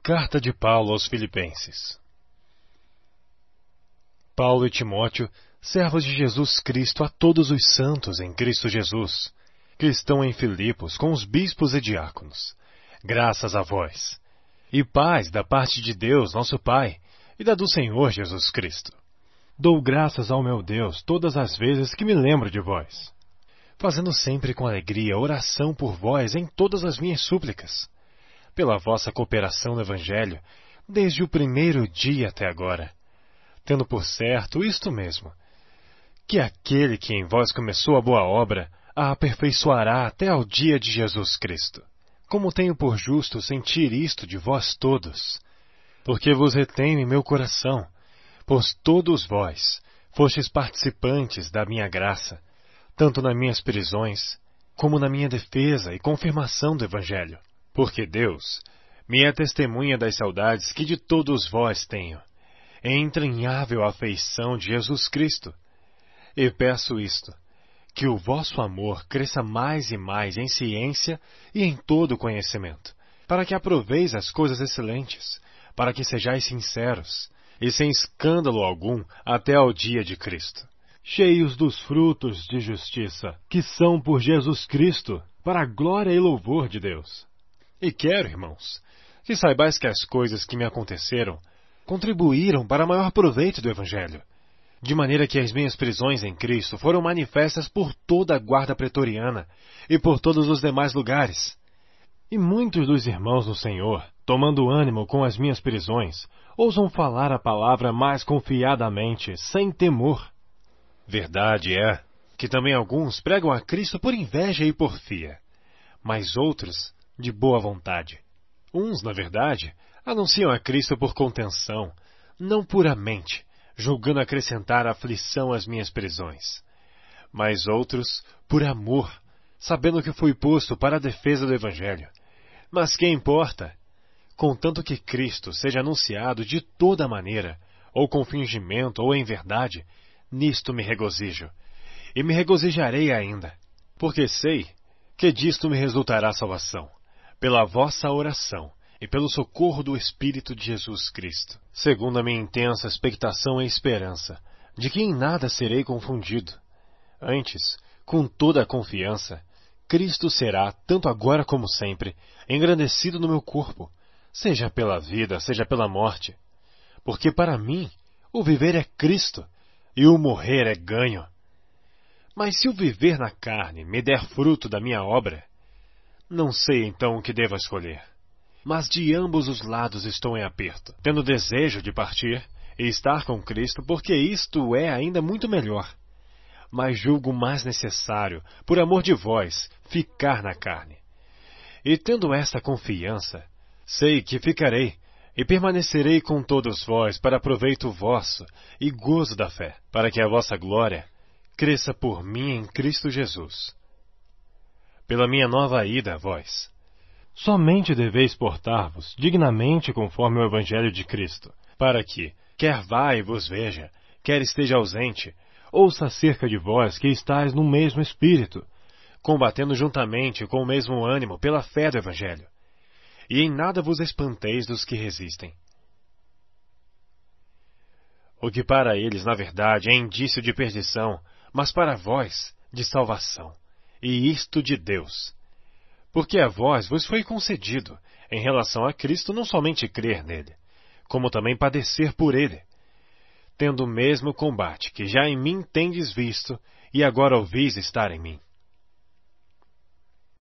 Carta de Paulo aos Filipenses. Paulo e Timóteo, servos de Jesus Cristo, a todos os santos em Cristo Jesus, que estão em Filipos com os bispos e diáconos. Graças a vós. E paz da parte de Deus, nosso Pai, e da do Senhor Jesus Cristo. Dou graças ao meu Deus todas as vezes que me lembro de vós, fazendo sempre com alegria oração por vós em todas as minhas súplicas, pela vossa cooperação no Evangelho, desde o primeiro dia até agora, tendo por certo isto mesmo, que aquele que em vós começou a boa obra, a aperfeiçoará até ao dia de Jesus Cristo. Como tenho por justo sentir isto de vós todos, porque vos retenho em meu coração, pois todos vós fostes participantes da minha graça, tanto nas minhas prisões, como na minha defesa e confirmação do Evangelho. Porque Deus me é testemunha das saudades que de todos vós tenho, em entranhável afeição de Jesus Cristo. E peço isto, que o vosso amor cresça mais e mais em ciência e em todo conhecimento, para que aproveis as coisas excelentes, para que sejais sinceros, e sem escândalo algum até ao dia de Cristo, cheios dos frutos de justiça, que são por Jesus Cristo, para a glória e louvor de Deus. E quero, irmãos, que saibais que as coisas que me aconteceram contribuíram para maior proveito do Evangelho, de maneira que as minhas prisões em Cristo foram manifestas por toda a guarda pretoriana e por todos os demais lugares. E muitos dos irmãos no Senhor, tomando ânimo com as minhas prisões, ousam falar a palavra mais confiadamente, sem temor. Verdade é que também alguns pregam a Cristo por inveja e porfia, mas outros de boa vontade. Uns, na verdade, anunciam a Cristo por contenção, não puramente, julgando acrescentar aflição às minhas prisões. Mas outros, por amor, sabendo que fui posto para a defesa do Evangelho. Mas que importa? Contanto que Cristo seja anunciado de toda maneira, ou com fingimento, ou em verdade, nisto me regozijo. E me regozijarei ainda, porque sei que disto me resultará salvação, pela vossa oração e pelo socorro do Espírito de Jesus Cristo, segundo a minha intensa expectação e esperança, de que em nada serei confundido. Antes, com toda a confiança, Cristo será, tanto agora como sempre, engrandecido no meu corpo, seja pela vida, seja pela morte. Porque para mim, o viver é Cristo, e o morrer é ganho. Mas se o viver na carne me der fruto da minha obra, não sei então o que devo escolher. Mas de ambos os lados estou em aperto, tendo desejo de partir e estar com Cristo, porque isto é ainda muito melhor. Mas julgo mais necessário, por amor de vós, ficar na carne. E tendo esta confiança, sei que ficarei e permanecerei com todos vós para proveito vosso e gozo da fé, para que a vossa glória cresça por mim em Cristo Jesus. Pela minha nova ida a vós, somente deveis portar-vos dignamente conforme o Evangelho de Cristo, para que, quer vá e vos veja, quer esteja ausente, ouça acerca de vós que estáis no mesmo Espírito, combatendo juntamente com o mesmo ânimo pela fé do Evangelho. E em nada vos espanteis dos que resistem. O que para eles, na verdade, é indício de perdição, mas para vós, de salvação, e isto de Deus. Porque a vós vos foi concedido, em relação a Cristo, não somente crer nele, como também padecer por ele, tendo o mesmo combate que já em mim tendes visto, e agora ouvis estar em mim.